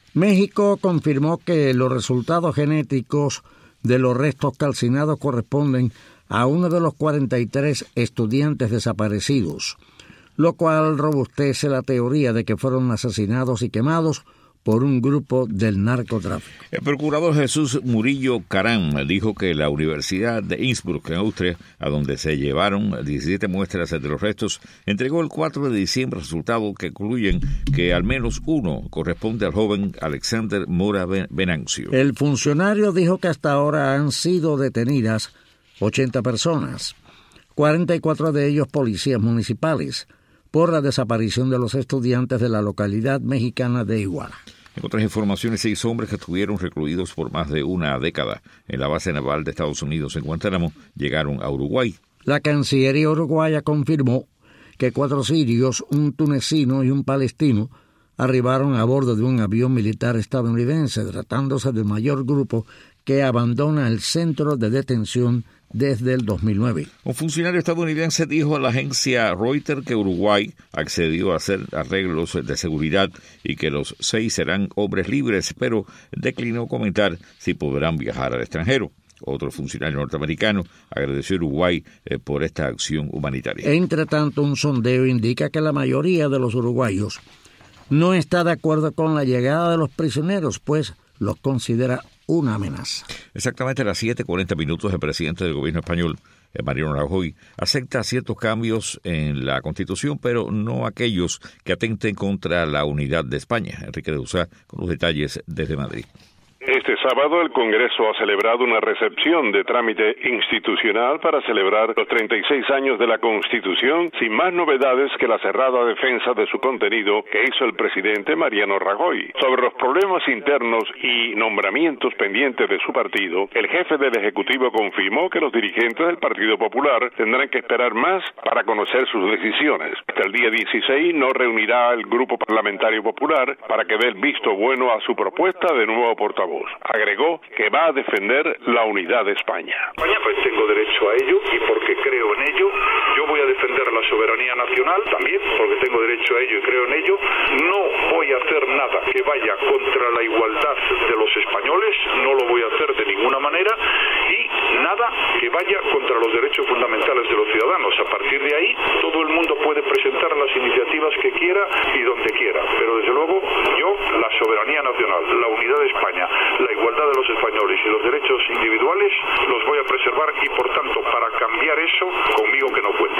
México confirmó que los resultados genéticos de los restos calcinados corresponden a uno de los cuarenta y tres estudiantes desaparecidos, lo cual robustece la teoría de que fueron asesinados y quemados por un grupo del narcotráfico. El procurador Jesús Murillo Caram dijo que la Universidad de Innsbruck, en Austria, a donde se llevaron diecisiete muestras de los restos, entregó el cuatro de diciembre resultados que concluyen que al menos uno corresponde al joven Alexander Mora Venancio. El funcionario dijo que hasta ahora han sido detenidas ochenta personas, cuarenta y cuatro de ellos policías municipales, por la desaparición de los estudiantes de la localidad mexicana de Iguala. En otras informaciones, seis hombres que estuvieron recluidos por más de una década en la base naval de Estados Unidos en Guantánamo llegaron a Uruguay. La Cancillería uruguaya confirmó que cuatro sirios, un tunecino y un palestino arribaron a bordo de un avión militar estadounidense, tratándose del mayor grupo que abandona el centro de detención desde el dos mil nueve. Un funcionario estadounidense dijo a la agencia Reuters que Uruguay accedió a hacer arreglos de seguridad y que los seis serán hombres libres, pero declinó comentar si podrán viajar al extranjero. Otro funcionario norteamericano agradeció a Uruguay eh, por esta acción humanitaria. Entre tanto, un sondeo indica que la mayoría de los uruguayos no está de acuerdo con la llegada de los prisioneros, pues los considera una amenaza. Exactamente a las siete cuarenta minutos, el presidente del gobierno español, Mariano Rajoy, acepta ciertos cambios en la Constitución, pero no aquellos que atenten contra la unidad de España. Enrique de Usá, con los detalles desde Madrid. Este sábado el Congreso ha celebrado una recepción de trámite institucional para celebrar los treinta y seis años de la Constitución, sin más novedades que la cerrada defensa de su contenido que hizo el presidente Mariano Rajoy. Sobre los problemas internos y nombramientos pendientes de su partido, el jefe del Ejecutivo confirmó que los dirigentes del Partido Popular tendrán que esperar más para conocer sus decisiones. Hasta el día dieciséis no reunirá el Grupo Parlamentario Popular para que dé el visto bueno a su propuesta de nuevo portavoz. Agregó que va a defender la unidad de España. España, pues tengo derecho a ello y porque creo en ello. Yo voy a defender la soberanía nacional también porque tengo derecho a ello y creo en ello. No voy a hacer nada que vaya contra la igualdad de los españoles, no lo voy a hacer de ninguna manera, y nada que vaya contra los derechos fundamentales de los ciudadanos. A partir de ahí, todo el mundo puede presentar las iniciativas que quiera y donde quiera, pero desde luego yo, la soberanía nacional, la unidad de España, la igualdad de los españoles y los derechos individuales los voy a preservar y por tanto para cambiar eso conmigo que no cuente. A la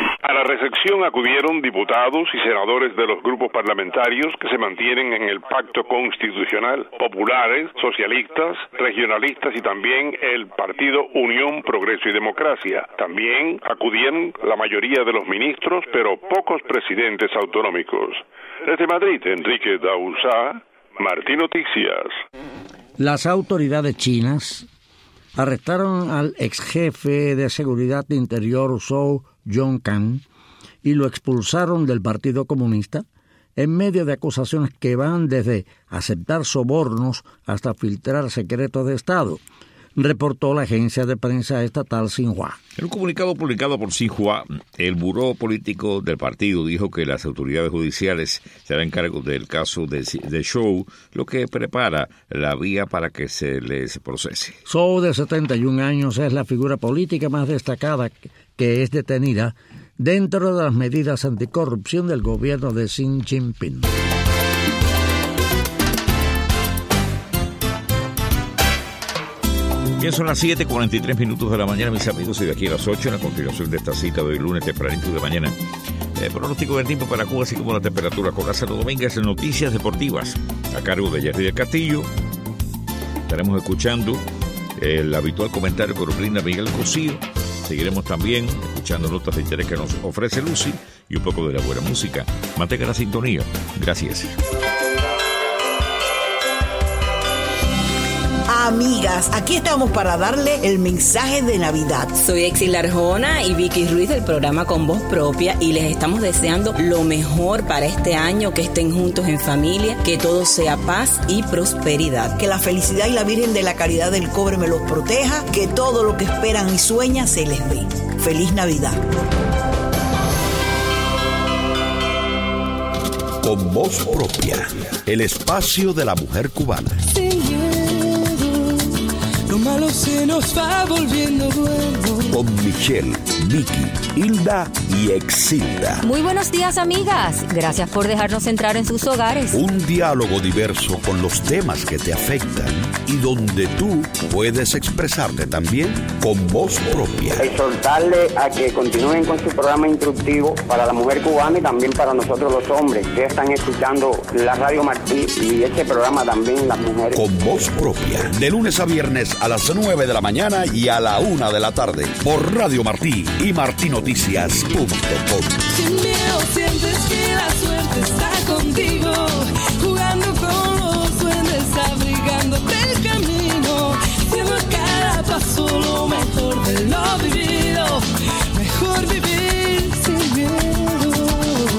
recepción acudieron diputados y senadores de los grupos parlamentarios que se mantienen en el pacto constitucional, populares, socialistas, regionalistas y también el partido Unión, Progreso y Democracia. También acudieron la mayoría de los ministros, pero pocos presidentes autonómicos. Desde Madrid, Enrique Dauzá, Martí Noticias. Las autoridades chinas arrestaron al ex jefe de seguridad interior Zhou Yongcan y lo expulsaron del Partido Comunista en medio de acusaciones que van desde aceptar sobornos hasta filtrar secretos de Estado, reportó la agencia de prensa estatal Xinhua. En un comunicado publicado por Xinhua, el buró político del partido dijo que las autoridades judiciales se harán cargo del caso de, de Zhou, lo que prepara la vía para que se les procese. Zhou, de setenta y un años, es la figura política más destacada que es detenida dentro de las medidas anticorrupción del gobierno de Xi Jinping. Bien, son las siete cuarenta y tres minutos de la mañana, mis amigos, y de aquí a las ocho, en la continuación de esta cita de hoy lunes tempranito de mañana. Eh, pronóstico del tiempo para Cuba, así como la temperatura con Lázaro Domínguez en Noticias Deportivas, a cargo de Jerry del Castillo. Estaremos escuchando el habitual comentario que nos brinda Miguel Cosío. Seguiremos también escuchando notas de interés que nos ofrece Lucy y un poco de la buena música. Mantenga la sintonía. Gracias. Amigas, aquí estamos para darle el mensaje de Navidad. Soy Exil Arjona y Vicky Ruiz del programa Con Voz Propia y les estamos deseando lo mejor para este año, que estén juntos en familia, que todo sea paz y prosperidad. Que la felicidad y la Virgen de la Caridad del Cobre me los proteja, que todo lo que esperan y sueñan se les dé. Feliz Navidad. Con Voz Propia, el espacio de la mujer cubana. Lo malo se nos va volviendo bueno. Con Michelle, Vicky, Hilda y Exilda. Muy buenos días, amigas. Gracias por dejarnos entrar en sus hogares. Un diálogo diverso con los temas que te afectan y donde tú puedes expresarte también con voz propia. Exhortarle a que continúen con su programa instructivo para la mujer cubana y también para nosotros los hombres que están escuchando la Radio Martí y este programa también las mujeres. Con voz propia, de lunes a viernes a las nueve de la mañana y a la una de la tarde por Radio Martí y martí noticias punto com. Sin miedo sientes que la suerte está contigo, jugando con los duendes, abrigándote el camino, siendo cada paso lo mejor de lo vivido, mejor vivir sin miedo.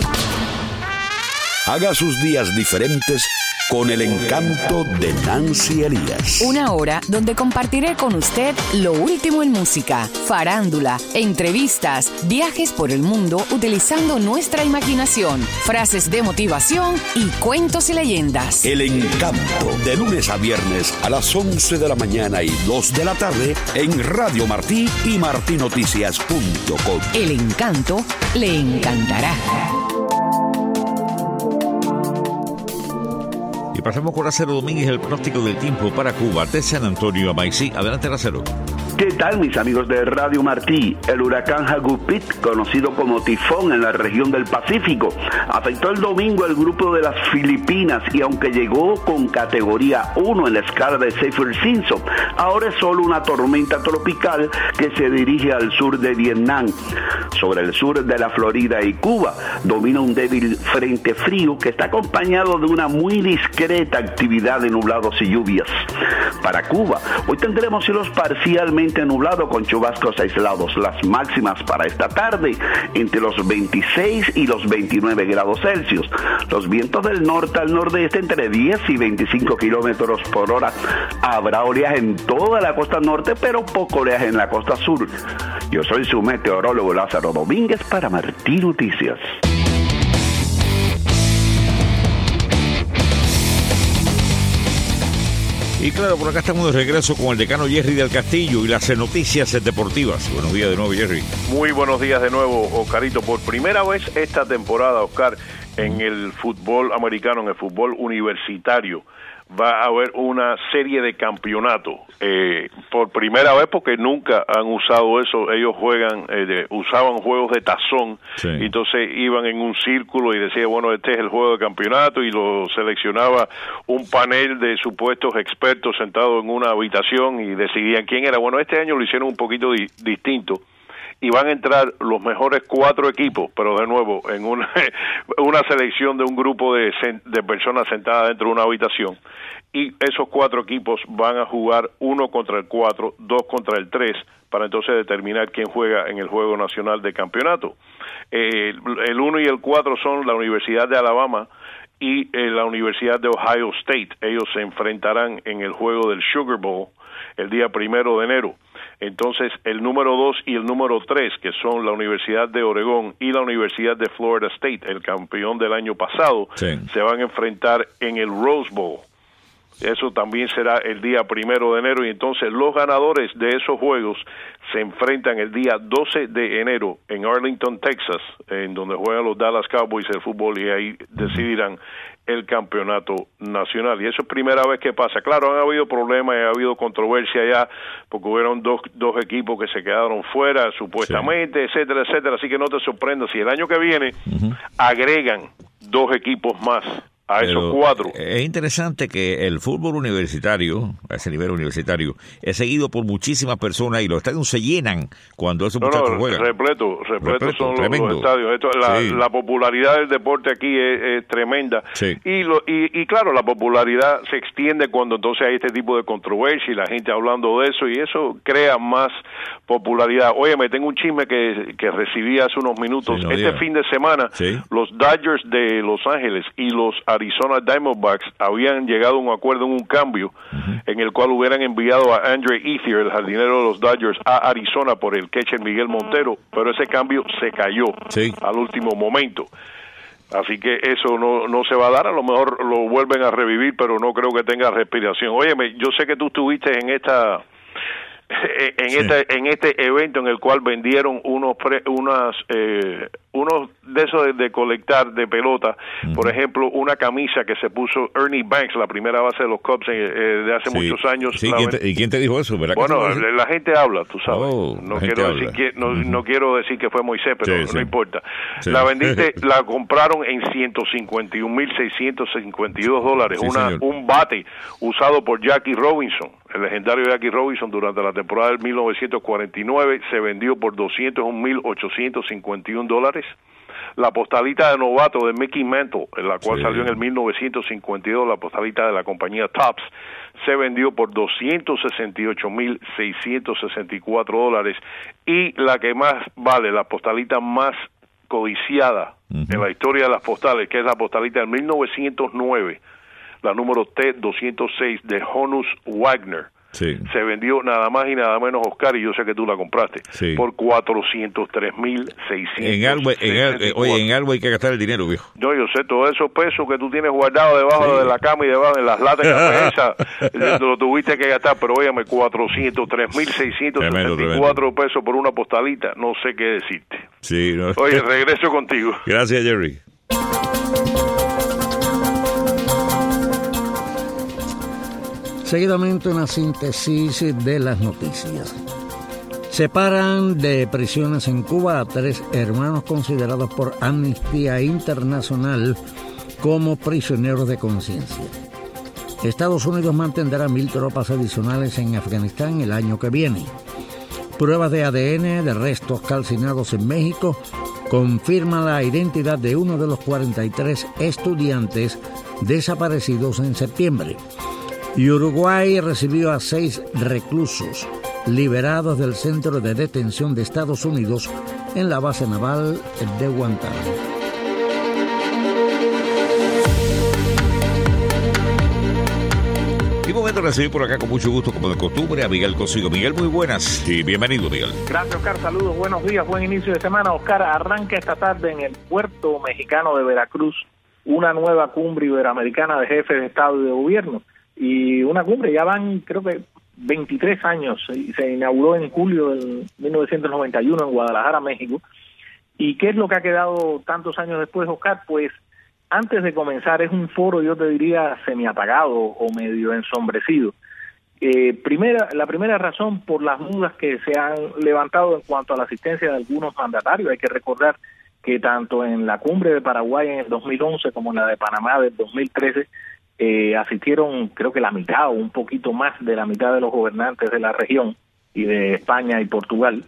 Haga sus días diferentes con el encanto de Nancy Elías. Una hora donde compartiré con usted lo último en música, farándula, entrevistas, viajes por el mundo utilizando nuestra imaginación, frases de motivación y cuentos y leyendas. El encanto, de lunes a viernes a las once de la mañana y dos de la tarde en Radio Martí y martí noticias punto com. El encanto le encantará. Y pasamos con Lázaro Domínguez, el pronóstico del tiempo para Cuba, de San Antonio a Maicí. Adelante, Lázaro. ¿Qué tal, mis amigos de Radio Martí? El huracán Hagupit, conocido como tifón en la región del Pacífico, afectó el domingo el grupo de las Filipinas y aunque llegó con categoría uno en la escala de Saffir-Simpson, ahora es solo una tormenta tropical que se dirige al sur de Vietnam. Sobre el sur de la Florida y Cuba domina un débil frente frío que está acompañado de una muy discreta actividad de nublados y lluvias. Para Cuba, hoy tendremos cielos parcialmente nublado con chubascos aislados. Las máximas para esta tarde entre los veintiséis y los veintinueve grados Celsius. Los vientos del norte al nordeste entre diez y veinticinco kilómetros por hora. Habrá oleaje en toda la costa norte, pero poco oleaje en la costa sur. Yo soy su meteorólogo Lázaro Domínguez para Martí Noticias. Y claro, por acá estamos de regreso con el decano Jerry del Castillo y las noticias deportivas. Buenos días de nuevo, Jerry. Muy buenos días de nuevo, Oscarito. Por primera vez esta temporada, Oscar, en el fútbol americano, en el fútbol universitario, va a haber una serie de campeonatos. Eh, por primera vez, porque nunca han usado eso, ellos juegan, eh, de, usaban juegos de tazón, sí. Y entonces iban en un círculo y decía, bueno, este es el juego de campeonato, y lo seleccionaba un panel de supuestos expertos sentados en una habitación y decidían quién era. Bueno, este año lo hicieron un poquito di- distinto. Y van a entrar los mejores cuatro equipos, pero de nuevo, en una, una selección de un grupo de, de personas sentadas dentro de una habitación. Y esos cuatro equipos van a jugar uno contra el cuatro, dos contra el tres, para entonces determinar quién juega en el Juego Nacional de Campeonato. Eh, el uno y el cuatro son la Universidad de Alabama y eh, la Universidad de Ohio State. Ellos se enfrentarán en el juego del Sugar Bowl el día primero de enero. Entonces, el número dos y el número tres, que son la Universidad de Oregón y la Universidad de Florida State, el campeón del año pasado, sí. Se van a enfrentar en el Rose Bowl. Eso también será el día primero de enero, y entonces los ganadores de esos juegos se enfrentan el día doce de enero en Arlington, Texas, en donde juegan los Dallas Cowboys el fútbol, y ahí decidirán el campeonato nacional. Y eso es primera vez que pasa. Claro, han habido problemas, ha habido controversia ya, porque hubieron dos, dos equipos que se quedaron fuera, supuestamente, sí. etcétera, etcétera. Así que no te sorprendas si el año que viene uh-huh. agregan dos equipos más a Pero esos cuatro. Es interesante que el fútbol universitario, a ese nivel universitario, es seguido por muchísimas personas y los estadios se llenan cuando esos no, muchachos no, juegan. Repleto, repleto, repleto son los, los estadios. Esto, la, sí. la popularidad del deporte aquí es, es tremenda. Sí. Y, lo, y, y claro, la popularidad se extiende cuando entonces hay este tipo de controversia y la gente hablando de eso, y eso crea más popularidad. Oye, me tengo un chisme que, que recibí hace unos minutos. Sí, no este diga. fin de semana, sí. los Dodgers de Los Ángeles y los Arizona Diamondbacks habían llegado a un acuerdo en un cambio uh-huh. en el cual hubieran enviado a Andre Ethier, el jardinero de los Dodgers, a Arizona por el catcher Miguel Montero, pero ese cambio se cayó sí. al último momento. Así que eso no, no se va a dar, a lo mejor lo vuelven a revivir, pero no creo que tenga respiración. Óyeme, yo sé que tú estuviste en esta... en sí. este en este evento en el cual vendieron unos pre, unas eh, unos de esos de, de colectar de pelota, uh-huh. por ejemplo, una camisa que se puso Ernie Banks, la primera base de los Cubs eh, de hace sí. muchos años. Sí, ¿quién te, ¿y quién te dijo eso? ¿Verdad bueno, que la, la gente habla, tú sabes. Oh, no quiero decir habla. que no, uh-huh. no quiero decir que fue Moisés, pero sí, no sí. importa. Sí. La vendiste, la compraron en ciento cincuenta y un mil seiscientos cincuenta y dos dólares, sí, una señor. un bate usado por Jackie Robinson, el legendario Jackie Robinson, durante la temporada del mil novecientos cuarenta y nueve, se vendió por doscientos un mil ochocientos cincuenta y un dólares. La postalita de novato de Mickey Mantle, en la cual sí. salió en el mil novecientos cincuenta y dos, la postalita de la compañía Topps, se vendió por doscientos sesenta y ocho mil seiscientos sesenta y cuatro dólares. Y la que más vale, la postalita más codiciada uh-huh. en la historia de las postales, que es la postalita del mil novecientos nueve, la número T doscientos seis de Honus Wagner. Sí. Se vendió nada más y nada menos, Oscar, y yo sé que tú la compraste, sí. por cuatrocientos tres mil seiscientos. En algo, en algo, oye, en algo hay que gastar el dinero, viejo. No, yo sé, todos esos pesos que tú tienes guardados debajo sí. de la cama y debajo de las latas de cabeza, lo tuviste que gastar, pero óyame, cuatrocientos tres mil seiscientos sesenta y cuatro pesos por una postalita, no sé qué decirte. Sí, no. Oye, regreso contigo. Gracias, Jerry. Seguidamente una síntesis de las noticias. Separan de prisiones en Cuba a tres hermanos considerados por Amnistía Internacional como prisioneros de conciencia. Estados Unidos mantendrá mil tropas adicionales en Afganistán el año que viene. Pruebas de A D N de restos calcinados en México confirman la identidad de uno de los cuarenta y tres estudiantes desaparecidos en septiembre. Y Uruguay recibió a seis reclusos liberados del centro de detención de Estados Unidos en la base naval de Guantánamo. Y momento de recibir por acá con mucho gusto, como de costumbre, a Miguel Cosigo. Miguel, muy buenas y bienvenido, Miguel. Gracias, Oscar. Saludos, buenos días, buen inicio de semana. Oscar, arranca esta tarde en el puerto mexicano de Veracruz una nueva cumbre iberoamericana de jefes de Estado y de Gobierno. Y una cumbre, ya van creo que veintitrés años, y se inauguró en julio del mil novecientos noventa y uno en Guadalajara, México. ¿Y qué es lo que ha quedado tantos años después, Oscar? Pues antes de comenzar, es un foro, yo te diría, semiapagado o medio ensombrecido. Eh, primera, la primera razón por las dudas que se han levantado en cuanto a la asistencia de algunos mandatarios. Hay que recordar que tanto en la cumbre de Paraguay en el dos mil once como en la de Panamá del dos mil trece eh, asistieron, creo que la mitad o un poquito más de la mitad de los gobernantes de la región y de España y Portugal.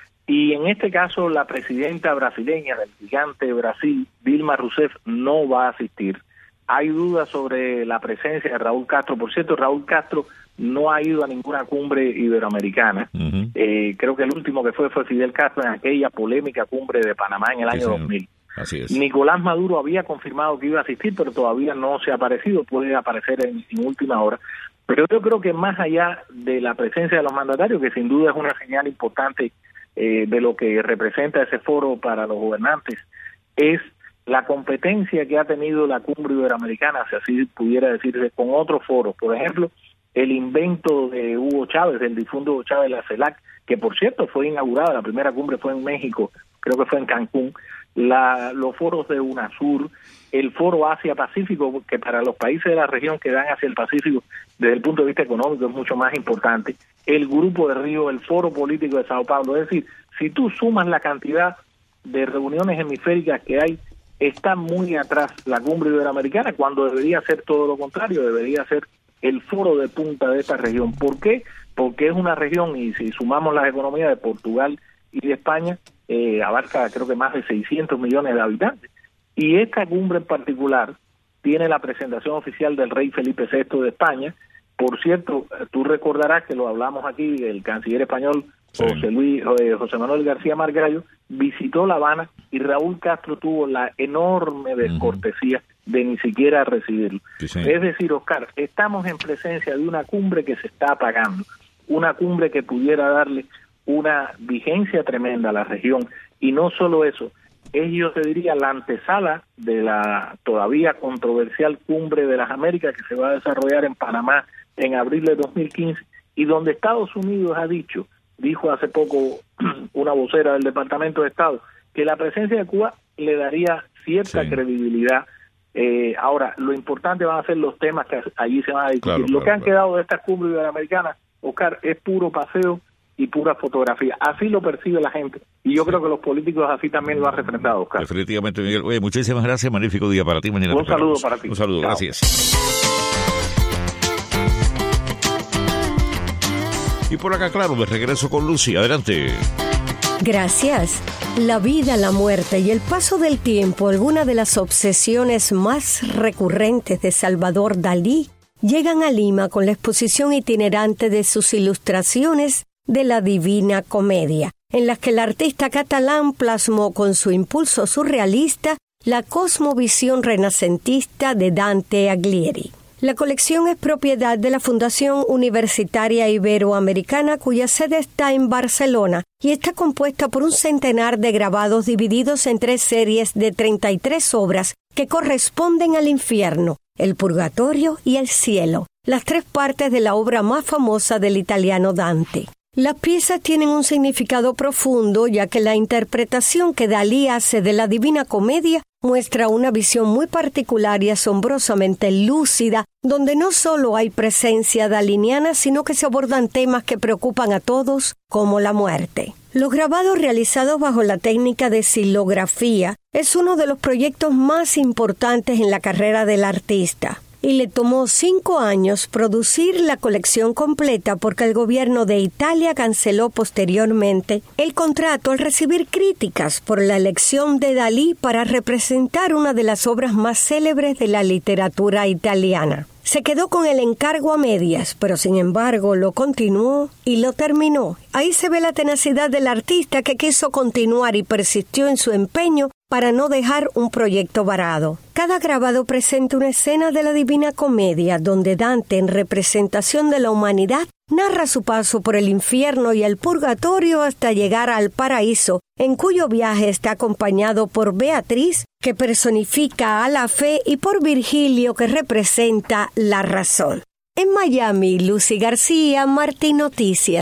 Y en este caso la presidenta brasileña del gigante Brasil, Dilma Rousseff, no va a asistir. Hay dudas sobre la presencia de Raúl Castro. Por cierto, Raúl Castro no ha ido a ninguna cumbre iberoamericana. Uh-huh. Eh, creo que el último que fue fue Fidel Castro en aquella polémica cumbre de Panamá en el año sí, dos mil. Así es. Nicolás Maduro había confirmado que iba a asistir, pero todavía no se ha aparecido. Puede aparecer en, en última hora. Pero yo creo que más allá de la presencia de los mandatarios, que sin duda es una señal importante eh, de lo que representa ese foro para los gobernantes, es la competencia que ha tenido la cumbre iberoamericana, si así pudiera decirse, con otros foros. Por ejemplo, el invento de Hugo Chávez, del difunto Hugo Chávez, la CELAC, que por cierto fue inaugurada, la primera cumbre fue en México, creo que fue en Cancún, la, los foros de UNASUR, el foro Asia-Pacífico, que para los países de la región que dan hacia el Pacífico, desde el punto de vista económico, es mucho más importante, el Grupo de Río, el Foro Político de Sao Paulo. Es decir, si tú sumas la cantidad de reuniones hemisféricas que hay, está muy atrás la cumbre iberoamericana, cuando debería ser todo lo contrario, debería ser el foro de punta de esta región. ¿Por qué? Porque es una región, y si sumamos las economías de Portugal y de España, eh, abarca creo que más de seiscientos millones de habitantes. Y esta cumbre en particular tiene la presentación oficial del rey Felipe sexto de España. Por cierto, tú recordarás que lo hablamos aquí, el canciller español sí. José Luis eh, José Manuel García Margallo visitó La Habana y Raúl Castro tuvo la enorme descortesía uh-huh. de ni siquiera recibirlo. Sí, sí. Es decir, Oscar, estamos en presencia de una cumbre que se está apagando, una cumbre que pudiera darle una vigencia tremenda a la región, y no solo eso, es, yo te diría, la antesala de la todavía controversial cumbre de las Américas que se va a desarrollar en Panamá en abril de dos mil quince, y donde Estados Unidos ha dicho, dijo hace poco una vocera del Departamento de Estado, que la presencia de Cuba le daría cierta sí. credibilidad. Eh, ahora, lo importante van a ser los temas que allí se van a discutir. Claro, lo claro, que han claro. quedado de estas cumbres iberoamericanas, Oscar, es puro paseo y pura fotografía. Así lo percibe la gente. Y yo sí. creo que los políticos así también lo han refrendado, Oscar. Definitivamente, Miguel. Oye, muchísimas gracias. Magnífico día para ti. Mañana Un saludo para ti. Un saludo. Chao. Gracias. Y por acá, claro, me regreso con Lucy. Adelante. Gracias. La vida, la muerte y el paso del tiempo, algunas de las obsesiones más recurrentes de Salvador Dalí, llegan a Lima con la exposición itinerante de sus ilustraciones de la Divina Comedia, en las que el artista catalán plasmó con su impulso surrealista la cosmovisión renacentista de Dante Alighieri. La colección es propiedad de la Fundación Universitaria Iberoamericana, cuya sede está en Barcelona, y está compuesta por un centenar de grabados divididos en tres series de treinta y tres obras que corresponden al infierno, el purgatorio y el cielo, las tres partes de la obra más famosa del italiano Dante. Las piezas tienen un significado profundo, ya que la interpretación que Dalí hace de la Divina Comedia muestra una visión muy particular y asombrosamente lúcida, donde no solo hay presencia daliniana, sino que se abordan temas que preocupan a todos, como la muerte. Los grabados realizados bajo la técnica de silografía es uno de los proyectos más importantes en la carrera del artista, y le tomó cinco años producir la colección completa porque el gobierno de Italia canceló posteriormente el contrato al recibir críticas por la elección de Dalí para representar una de las obras más célebres de la literatura italiana. Se quedó con el encargo a medias, pero sin embargo lo continuó y lo terminó. Ahí se ve la tenacidad del artista, que quiso continuar y persistió en su empeño para no dejar un proyecto varado. Cada grabado presenta una escena de la Divina Comedia, donde Dante, en representación de la humanidad, narra su paso por el infierno y el purgatorio hasta llegar al paraíso, en cuyo viaje está acompañado por Beatriz, que personifica a la fe, y por Virgilio, que representa la razón. En Miami, Lucy García, Martín Noticias.